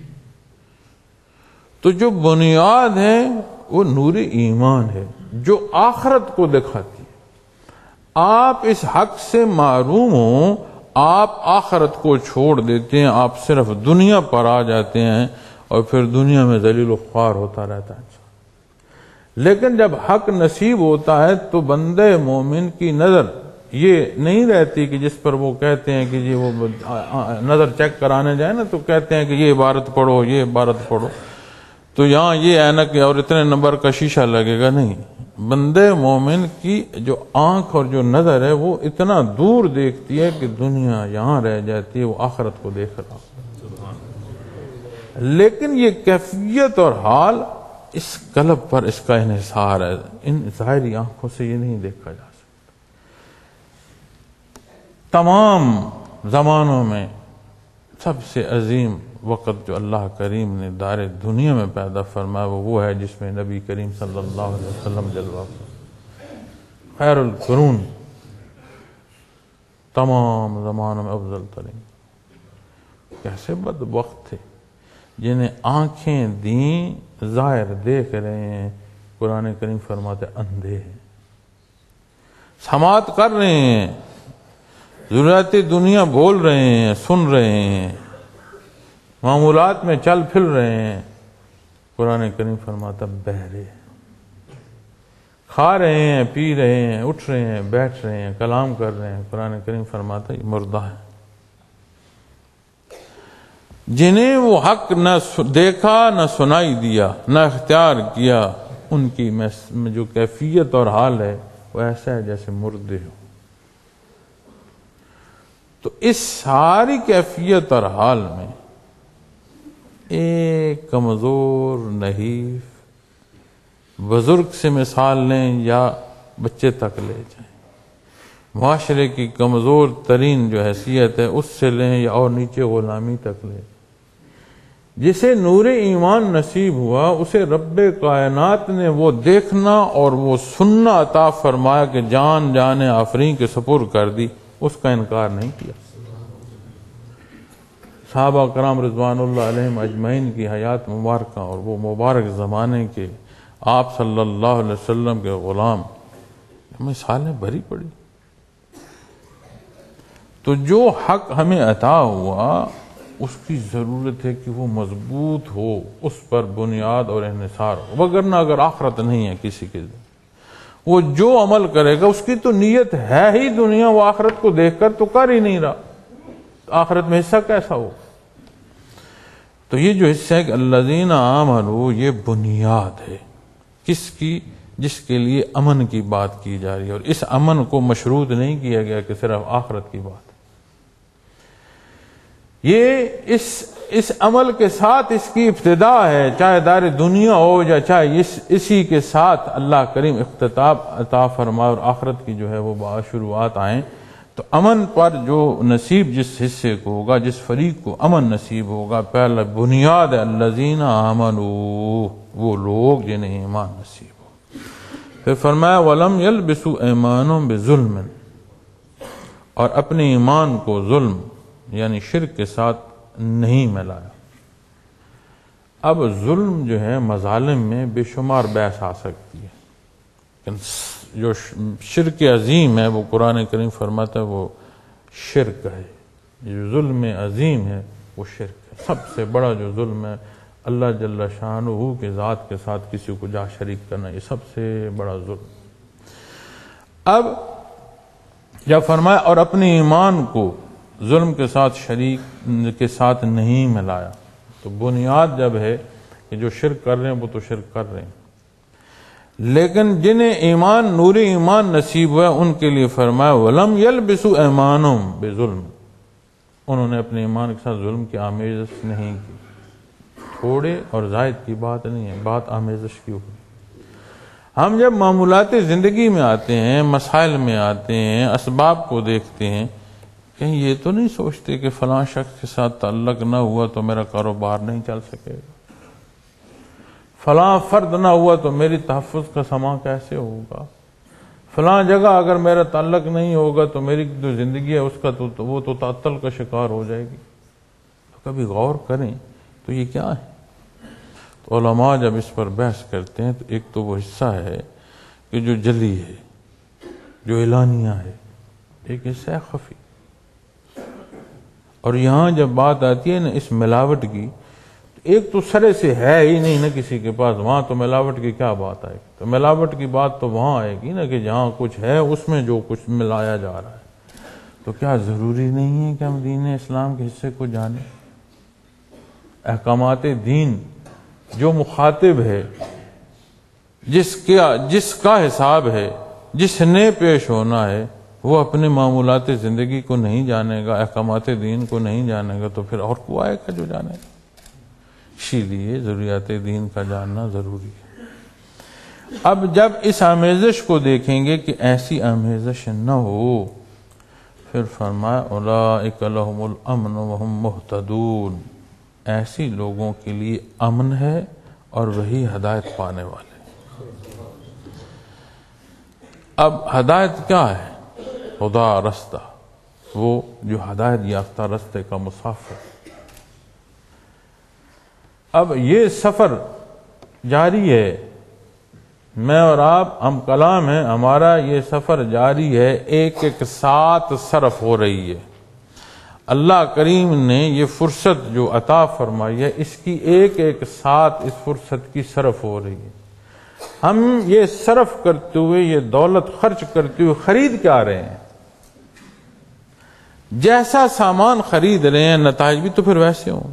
تو جو بنیاد ہے وہ نور ایمان ہے جو آخرت کو دکھاتی ہے۔ آپ اس حق سے محروم ہوں، آپ آخرت کو چھوڑ دیتے ہیں، آپ صرف دنیا پر آ جاتے ہیں اور پھر دنیا میں ذلیل و خوار ہوتا رہتا ہے انسان۔ لیکن جب حق نصیب ہوتا ہے تو بندے مومن کی نظر یہ نہیں رہتی کہ جس پر وہ کہتے ہیں کہ جی وہ نظر چیک کرانے جائے نا تو کہتے ہیں کہ یہ عبارت پڑھو یہ عبارت پڑھو تو یہاں یہ اینک اور اتنے نمبر کا شیشہ لگے گا، نہیں۔ بندے مومن کی جو آنکھ اور جو نظر ہے وہ اتنا دور دیکھتی ہے کہ دنیا یہاں رہ جاتی ہے، وہ آخرت کو دیکھ رہا۔ لیکن یہ کیفیت اور حال اس قلب پر اس کا انحصار ہے، ان ظاہری آنکھوں سے یہ نہیں دیکھا جا سکتا۔ تمام زمانوں میں سب سے عظیم وقت جو اللہ کریم نے دار دنیا میں پیدا فرمایا وہ وہ ہے جس میں نبی کریم صلی اللہ علیہ وسلم جلوہ خیر القرون، تمام زمانوں میں افضل ترین۔ کیسے بدبخت تھے جنہیں آنکھیں دیں ظاہر دیکھ رہے ہیں، قرآن کریم فرماتے اندھے ہیں، سماعت کر رہے ہیں، ضروریات دنیا بول رہے ہیں، سن رہے ہیں، معمولات میں چل پھر رہے ہیں، قرآن کریم فرماتا بہرے ہیں، کھا رہے ہیں، پی رہے ہیں، اٹھ رہے ہیں، بیٹھ رہے ہیں، کلام کر رہے ہیں، قرآن کریم فرماتا یہ مردہ ہے۔ جنہیں وہ حق نہ دیکھا نہ سنائی دیا نہ اختیار کیا، ان کی جو کیفیت اور حال ہے وہ ایسا ہے جیسے مردے ہو۔ تو اس ساری کیفیت اور حال میں ایک کمزور نحیف بزرگ سے مثال لیں یا بچے تک لے جائیں، معاشرے کی کمزور ترین جو حیثیت ہے اس سے لیں یا اور نیچے غلامی تک لیں، جسے نور ایمان نصیب ہوا اسے رب کائنات نے وہ دیکھنا اور وہ سننا عطا فرمایا کہ جان جان آفرین کے سپرد کر دی، اس کا انکار نہیں کیا۔ صحابہ کرام رضوان اللہ علیہم اجمعین کی حیات مبارکہ اور وہ مبارک زمانے کے آپ صلی اللہ علیہ وسلم کے غلام مثالیں بھری پڑی۔ تو جو حق ہمیں عطا ہوا اس کی ضرورت ہے کہ وہ مضبوط ہو، اس پر بنیاد اور انحصار ہو، وگرنہ اگر آخرت نہیں ہے کسی کے دل، وہ جو عمل کرے گا اس کی تو نیت ہے ہی دنیا، وہ آخرت کو دیکھ کر تو کر ہی نہیں رہا، آخرت میں حصہ کیسا ہو؟ تو یہ جو حصہ ہے کہ الذین آمنوا، یہ بنیاد ہے کس کی؟ جس کے لیے امن کی بات کی جا رہی ہے، اور اس امن کو مشروط نہیں کیا گیا کہ صرف آخرت کی بات، یہ اس اس عمل کے ساتھ اس کی ابتدا ہے، چاہے دار دنیا ہو یا چاہے اس اسی کے ساتھ اللہ کریم اختتام عطا فرمائے اور آخرت کی جو ہے وہ باشروعات آئیں۔ تو امن پر جو نصیب جس حصے کو ہوگا، جس فریق کو امن نصیب ہوگا، پہلا بنیاد ہے الذین آمنوا، وہ لوگ جنہیں ایمان نصیب ہو۔ پھر فرمایا وَلَمْ يَلْبِسُوا ایمانهم بِظُلْمٍ، اور اپنے ایمان کو ظلم یعنی شرک کے ساتھ نہیں ملایا۔ اب ظلم جو ہے مظالم میں بے شمار بحث آ سکتی ہے، جو شرک عظیم ہے وہ قرآن کریم فرماتا ہے وہ شرک ہے، جو ظلم عظیم ہے وہ شرک ہے۔ سب سے بڑا جو ظلم ہے اللہ جل شانہ کے ذات کے ساتھ کسی کو جا شریک کرنا، یہ سب سے بڑا ظلم۔ اب جب فرمایا اور اپنے ایمان کو ظلم کے ساتھ شریک کے ساتھ نہیں ملایا، تو بنیاد جب ہے کہ جو شرک کر رہے ہیں وہ تو شرک کر رہے ہیں، لیکن جنہیں ایمان نور ایمان نصیب ہوا ان کے لیے فرمایا وَلَمْ يَلْبِسُوا ایمانهم بِظُلْمٍ، انہوں نے اپنے ایمان کے ساتھ ظلم کی آمیزش نہیں کی۔ تھوڑے اور زائد کی بات نہیں ہے، بات آمیزش کی ہوئی۔ ہم جب معمولات زندگی میں آتے ہیں، مسائل میں آتے ہیں، اسباب کو دیکھتے ہیں، کہیں یہ تو نہیں سوچتے کہ فلاں شخص کے ساتھ تعلق نہ ہوا تو میرا کاروبار نہیں چل سکے گا، فلاں فرد نہ ہوا تو میری تحفظ کا سامان کیسے ہوگا، فلاں جگہ اگر میرا تعلق نہیں ہوگا تو میری جو زندگی ہے اس کا تو وہ تو تعطل کا شکار ہو جائے گی۔ تو کبھی غور کریں تو یہ کیا ہے؟ تو علماء جب اس پر بحث کرتے ہیں تو ایک تو وہ حصہ ہے کہ جو جلی ہے، جو اعلانیہ ہے، ایک حصہ ہے خفی۔ اور یہاں جب بات آتی ہے نا اس ملاوٹ کی، ایک تو سرے سے ہے ہی نہیں نا کسی کے پاس، وہاں تو ملاوٹ کی کیا بات آئے گی؟ تو ملاوٹ کی بات تو وہاں آئے گی نا کہ جہاں کچھ ہے اس میں جو کچھ ملایا جا رہا ہے۔ تو کیا ضروری نہیں ہے کہ ہم دین اسلام کے حصے کو جانیں؟ احکامات دین جو مخاطب ہے، جس کا جس کا حساب ہے، جس نے پیش ہونا ہے، وہ اپنے معمولات زندگی کو نہیں جانے گا، احکامات دین کو نہیں جانے گا، تو پھر اور کو آئے گا جو جانے گا؟ اسی لیے ضروریات دین کا جاننا ضروری ہے۔ اب جب اس آمیزش کو دیکھیں گے کہ ایسی آمیزش نہ ہو، پھر فرمایا اولئک لہم الامن وہم مہتدون، ایسی لوگوں کے لیے امن ہے اور وہی ہدایت پانے والے۔ اب ہدایت کیا ہے؟ خدا رستہ، وہ جو ہدایت یافتہ رستے کا مسافر۔ اب یہ سفر جاری ہے، میں اور آپ ہم کلام ہیں، ہمارا یہ سفر جاری ہے، ایک ایک ساتھ صرف ہو رہی ہے۔ اللہ کریم نے یہ فرصت جو عطا فرمائی ہے، اس کی ایک ایک ساتھ اس فرصت کی صرف ہو رہی ہے۔ ہم یہ صرف کرتے ہوئے، یہ دولت خرچ کرتے ہوئے خرید کیا رہے ہیں؟ جیسا سامان خرید رہے ہیں نتائج بھی تو پھر ویسے ہوں۔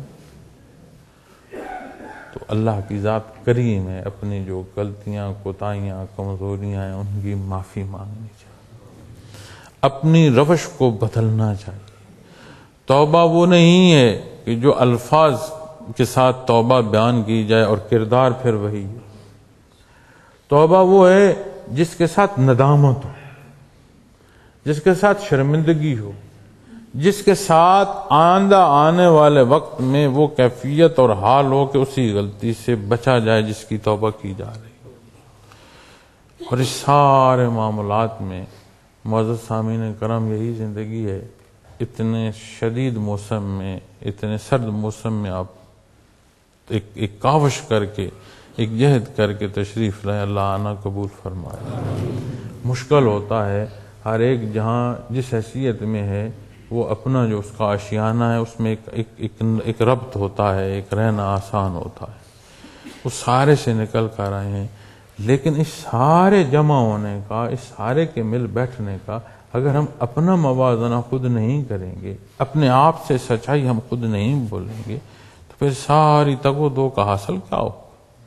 تو اللہ کی ذات کریم ہے، اپنی جو غلطیاں، کوتاہیاں، کمزوریاں ہیں ان کی معافی مانگنی چاہیے، اپنی روش کو بدلنا چاہیے۔ توبہ وہ نہیں ہے کہ جو الفاظ کے ساتھ توبہ بیان کی جائے اور کردار پھر وہی ہے۔ توبہ وہ ہے جس کے ساتھ ندامت ہو، جس کے ساتھ شرمندگی ہو، جس کے ساتھ آئندہ آنے والے وقت میں وہ کیفیت اور حال ہو کہ اسی غلطی سے بچا جائے جس کی توبہ کی جا رہی ہے۔ اور اس سارے معاملات میں معزز سامعین کرام یہی زندگی ہے۔ اتنے شدید موسم میں، اتنے سرد موسم میں آپ ایک ایک کاوش کر کے، ایک جہد کر کے تشریف لائیں، اللہ آنا قبول فرمائے۔ مشکل ہوتا ہے، ہر ایک جہاں جس حیثیت میں ہے وہ اپنا جو اس کا آشیانہ ہے اس میں ایک ایک ایک, ایک ربط ہوتا ہے، ایک رہنا آسان ہوتا ہے، وہ سارے سے نکل کر آئے ہیں۔ لیکن اس سارے جمع ہونے کا، اس سارے کے مل بیٹھنے کا اگر ہم اپنا موازنہ خود نہیں کریں گے، اپنے آپ سے سچائی ہم خود نہیں بولیں گے، تو پھر ساری تگ و دو کا حاصل کیا ہو؟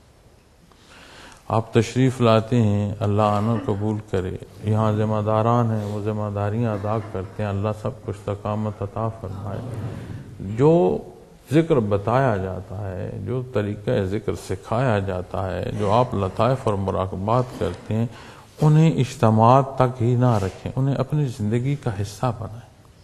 آپ تشریف لاتے ہیں، اللہ آنا قبول کرے، یہاں ذمہ داران ہیں وہ ذمہ داریاں ادا کرتے ہیں، اللہ سب کو استقامت عطا فرمائے۔ جو ذکر بتایا جاتا ہے، جو طریقہ ذکر سکھایا جاتا ہے، جو آپ لطائف اور مراقبات کرتے ہیں، انہیں اجتماعات تک ہی نہ رکھیں، انہیں اپنی زندگی کا حصہ بنائیں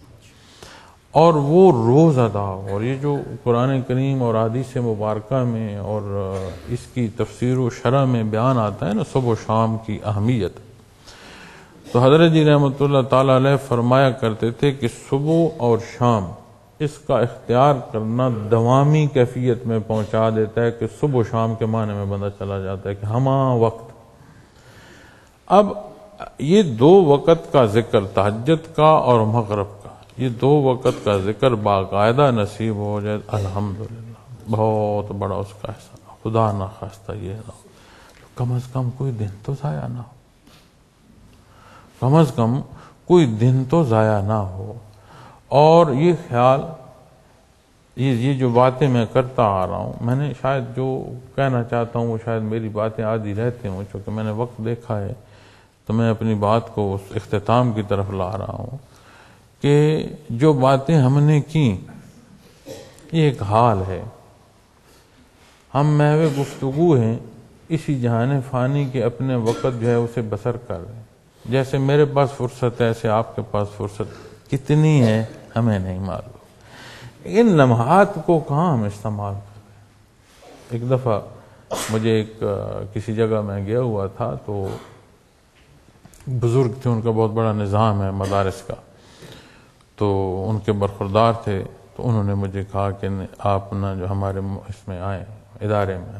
اور وہ روز ادا ہو۔ اور یہ جو قرآن کریم اور حدیث مبارکہ میں اور اس کی تفسیر و شرح میں بیان آتا ہے نا صبح و شام کی اہمیت، تو حضرت جی رحمۃ اللہ تعالی علیہ فرمایا کرتے تھے کہ صبح اور شام اس کا اختیار کرنا دوامی کیفیت میں پہنچا دیتا ہے کہ صبح و شام کے معنی میں بندہ چلا جاتا ہے کہ ہمہ وقت۔ اب یہ دو وقت کا ذکر، تہجد کا اور مغرب کا، یہ دو وقت کا ذکر باقاعدہ نصیب ہو جائے الحمدللہ، بہت بڑا اس کا احسان۔ خدا نہ خواستہ یہ نہ ہو، کم از کم کوئی دن تو ضائع نہ ہو، کم از کم کوئی دن تو ضائع نہ ہو۔ اور یہ خیال، یہ یہ جو باتیں میں کرتا آ رہا ہوں، میں نے شاید جو کہنا چاہتا ہوں وہ شاید میری باتیں آدھی رہتی ہوں، چونکہ میں نے وقت دیکھا ہے تو میں اپنی بات کو اس اختتام کی طرف لا رہا ہوں کہ جو باتیں ہم نے کی یہ ایک حال ہے، ہم محو گفتگو ہیں، اسی جہان فانی کے اپنے وقت جو ہے اسے بسر کر رہے ہیں۔ جیسے میرے پاس فرصت ہے ایسے آپ کے پاس فرصت کتنی ہے ہمیں نہیں معلوم، ان لمحات کو کہاں ہم استعمال کر رہے ہیں۔ ایک دفعہ مجھے ایک کسی جگہ میں گیا ہوا تھا، تو بزرگ تھے، ان کا بہت بڑا نظام ہے مدارس کا، تو ان کے برخوردار تھے، تو انہوں نے مجھے کہا کہ آپ نا جو ہمارے اس میں آئیں، ادارے میں۔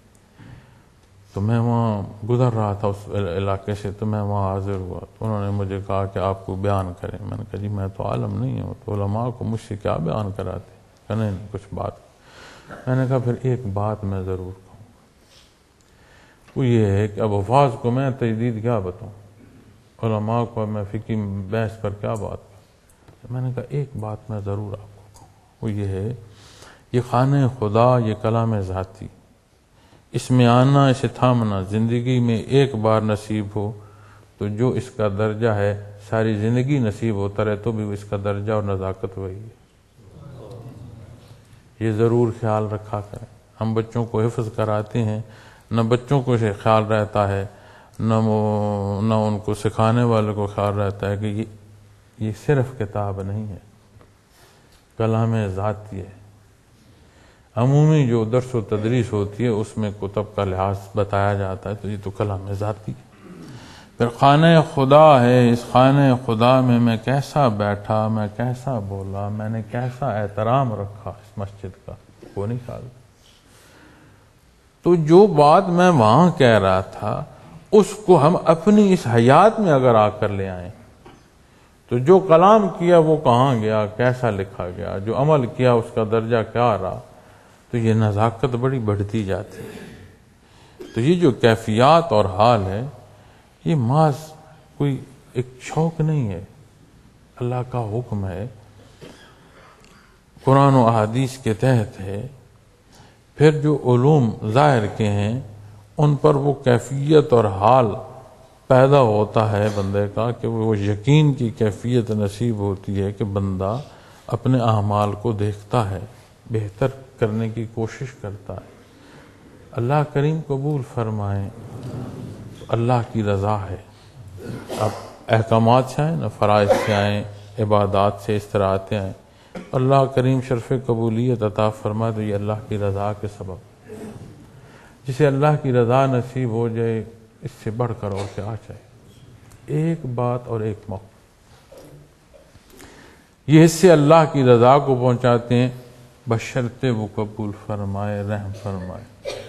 تو میں وہاں گزر رہا تھا اس علاقے سے، تو میں وہاں حاضر ہوا، تو انہوں نے مجھے کہا کہ آپ کو بیان کریں۔ میں نے کہا جی میں تو عالم نہیں ہوں، تو علماء کو مجھ سے کیا بیان کراتے؟ کہ نہیں نہیں کچھ بات۔ میں نے کہا پھر ایک بات میں ضرور کہوں، وہ یہ ہے کہ اب حفاظ کو میں تجدید کیا بتاؤں، علماء کو میں فقہی بحث پر کیا بات کروں؟ میں نے کہا ایک بات میں ضرور آپ کو کہوں، وہ یہ ہے یہ خانہ خدا، یہ کلام ذاتی، اس میں آنا، اسے تھامنا زندگی میں ایک بار نصیب ہو تو جو اس کا درجہ ہے ساری زندگی نصیب ہوتا رہے تو بھی اس کا درجہ اور نزاکت وہی ہے۔ یہ ضرور خیال رکھا کریں۔ ہم بچوں کو حفظ کراتے ہیں، نہ بچوں کو اسے خیال رہتا ہے، نہ نہ ان کو سکھانے والے کو خیال رہتا ہے کہ یہ یہ صرف کتاب نہیں ہے، کلام ذاتی ہے۔ عمومی جو درس و تدریس ہوتی ہے اس میں کتب کا لحاظ بتایا جاتا ہے، تو یہ تو کلام ذاتی ہے۔ پھر خانہ خدا ہے، اس خانہ خدا میں میں کیسا بیٹھا، میں کیسا بولا، میں نے کیسا احترام رکھا اس مسجد کا، وہ نہیں خیال۔ تو جو بات میں وہاں کہہ رہا تھا اس کو ہم اپنی اس حیات میں اگر آ کر لے آئیں تو جو کلام کیا وہ کہاں گیا، کیسا لکھا گیا، جو عمل کیا اس کا درجہ کیا رہا، تو یہ نزاکت بڑی بڑھتی جاتی ہے۔ تو یہ جو کیفیات اور حال ہے یہ محض کوئی ایک شوق نہیں ہے، اللہ کا حکم ہے، قرآن و احادیث کے تحت ہے۔ پھر جو علوم ظاہر کے ہیں ان پر وہ کیفیت اور حال پیدا ہوتا ہے بندے کا کہ وہ یقین کی کیفیت نصیب ہوتی ہے کہ بندہ اپنے اعمال کو دیکھتا ہے، بہتر کرنے کی کوشش کرتا ہے۔ اللہ کریم قبول فرمائیں، اللہ کی رضا ہے۔ اب احکامات سے آئیں نہ، فرائض سے آئیں، عبادات سے اس طرح آتے ہیں، اللہ کریم شرف قبولیت عطا فرمائے تو یہ اللہ کی رضا کے سبب۔ جسے اللہ کی رضا نصیب ہو جائے اس سے بڑھ کر اور کیا چاہیے۔ ایک بات اور ایک موقع، یہ حصے اللہ کی رضا کو پہنچاتے ہیں بشرطے وہ قبول فرمائے، رحم فرمائے۔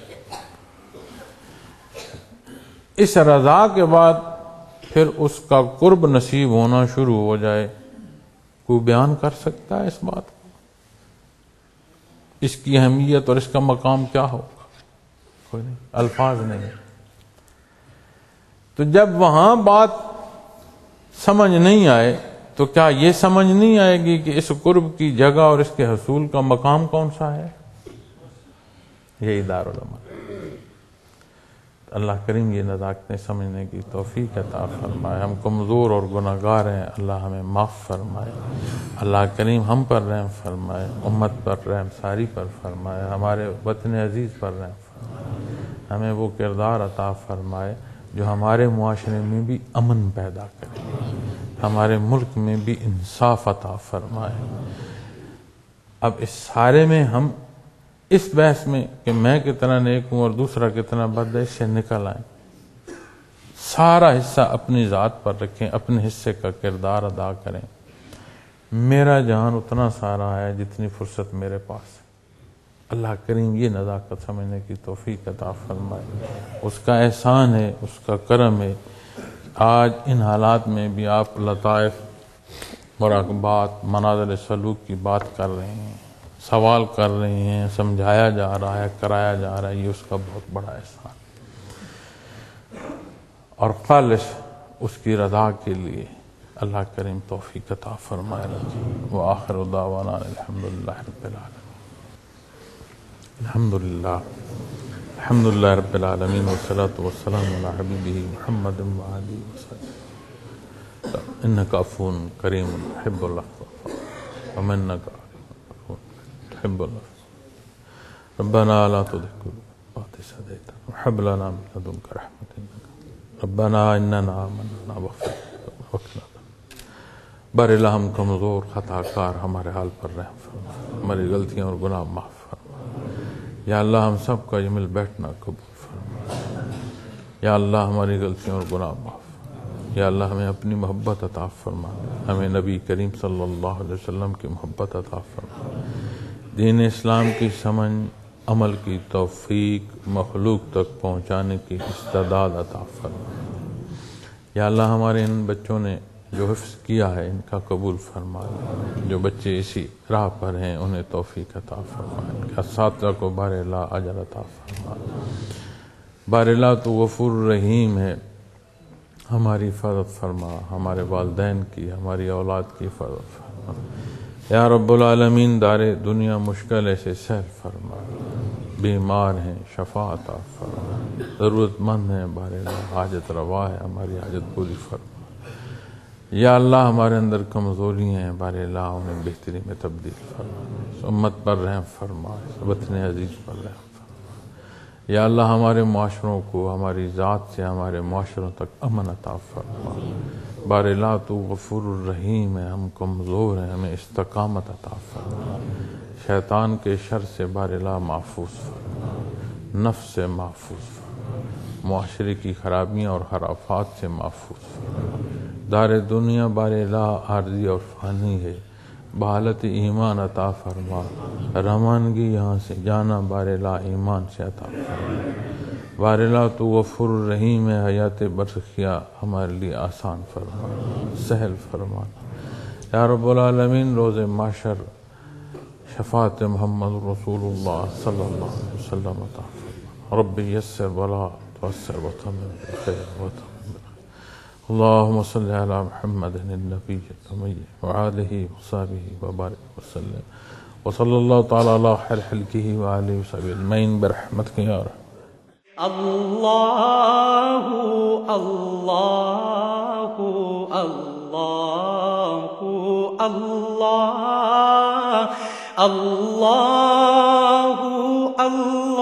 اس رضا کے بعد پھر اس کا قرب نصیب ہونا شروع ہو جائے، کوئی بیان کر سکتا ہے اس بات کو، اس کی اہمیت اور اس کا مقام کیا ہوگا؟ کوئی نہیں، الفاظ نہیں۔ تو جب وہاں بات سمجھ نہیں آئے تو کیا یہ سمجھ نہیں آئے گی کہ اس قرب کی جگہ اور اس کے حصول کا مقام کون سا ہے؟ یہی دارالعلوم۔ اللہ کریم یہ نزاکتیں سمجھنے کی توفیق عطا فرمائے۔ ہم کمزور اور گناہگار ہیں، اللہ ہمیں معاف فرمائے۔ اللہ کریم ہم پر رحم فرمائے، امت پر رحم ساری پر فرمائے، ہمارے وطن عزیز پر رحم فرمائے، ہمیں وہ کردار عطا فرمائے جو ہمارے معاشرے میں بھی امن پیدا کرے، ہمارے ملک میں بھی انصاف عطا فرمائے۔ اب اس سارے میں ہم اس بحث میں کہ میں کتنا نیک ہوں اور دوسرا کتنا بد ہے اس سے نکل آئیں، سارا حصہ اپنی ذات پر رکھیں، اپنے حصے کا کردار ادا کریں۔ میرا جہان اتنا سارا ہے جتنی فرصت میرے پاس ہے۔ اللہ کریم یہ نزاکت سمجھنے کی توفیق عطا فرمائے۔ اس کا احسان ہے، اس کا کرم ہے، آج ان حالات میں بھی آپ لطائف، مراقبات، منازل سلوک کی بات کر رہے ہیں، سوال کر رہے ہیں، سمجھایا جا رہا ہے، کرایا جا رہا ہے، یہ اس کا بہت بڑا احسان اور خالص اس کی رضا کے لیے اللہ کریم توفیق عطا فرمائے۔ وآخر دعوانا الحمدللہ رب العالمین۔ الحمدللہ الحمدللہ رب العالمین والصلاة والسلام علی حبیبہ محمد وآلہ وسلم۔ انک عفو کریم تحب العفو ومنک تحب العفو ربنا لا تزغ قلوبنا بعد إذ هديتنا وهب لنا من لدنك رحمة إنك ربنا إننا آمنا واغفر لنا وقنا بر اللہ ہم کمزور خطا کار، ہمارے حال پر رحم فرما، ہماری غلطیاں اور گناہ معاف فرما۔ یا اللہ ہم سب کا یہ مل بیٹھنا قبول فرما۔ یا اللہ ہماری غلطیوں اور گناہ معاف فرما۔ یا اللہ ہمیں اپنی محبت عطا فرما، ہمیں نبی کریم صلی اللہ علیہ وسلم کی محبت عطا فرما، دین اسلام کی سمجھ عمل کی توفیق مخلوق تک پہنچانے کی استعداد عطا فرما۔ یا اللہ ہمارے ان بچوں نے جو حفظ کیا ہے ان کا قبول فرما، جو بچے اسی راہ پر ہیں انہیں توفیق عطا فرما، ان کے اساتذہ کو بار لا اجر عطا فرما۔ بار لا تو غفور رحیم ہے، ہماری حفاظت فرما، ہمارے والدین کی، ہماری اولاد کی حفاظت فرما۔ یا رب العالمین دار دنیا مشکل ایسے سہل فرما، بیمار ہیں شفا عطا فرما، ضرورت مند ہیں بار لا حاجت روا ہے، ہماری حاجت پوری فرما۔ یا اللہ ہمارے اندر کمزوری ہیں بار اللہ انہیں بہتری میں تبدیل فرما، امت پر رحم فرما، وطن عزیز پر رحم فرما۔ یا اللہ ہمارے معاشروں کو ہماری ذات سے ہمارے معاشروں تک امن عطا فرما۔ بار اللہ تو غفور الرحیم ہے، ہم کمزور ہیں، ہمیں استقامت عطا فرما، شیطان کے شر سے باراللہ محفوظ فرما، نفس سے محفوظ فرما، معاشرے کی خرابیاں اور خرافات سے محفوظ فرما۔ دار دنیا باراللہ عارضی اور فانی ہے، بحالت ایمان عطا فرما، روانگی یہاں سے جانا باراللہ ایمان سے عطا فرما۔ باراللہ تو غفور الرحیم ہے، حیات برزخیہ ہمارے لیے آسان فرما، سہل فرما۔ یا رب العالمین روز محشر شفاعت محمد رسول اللہ صلی اللہ علیہ وسلم عطا فرما۔ رب یسر ولا تعسر وتمم بالخیر وتمم بالخیر۔ اللہم صلی علی محمد النبی الأمی وآلہ وصحبہ وبارک وسلم، وصلی اللہ تعالی علی خیر خلقہ وآلہ وصحبہ اجمعین برحمتک یا رحمت۔ اللہ اللہ اللہ اللہ اللہ اللہ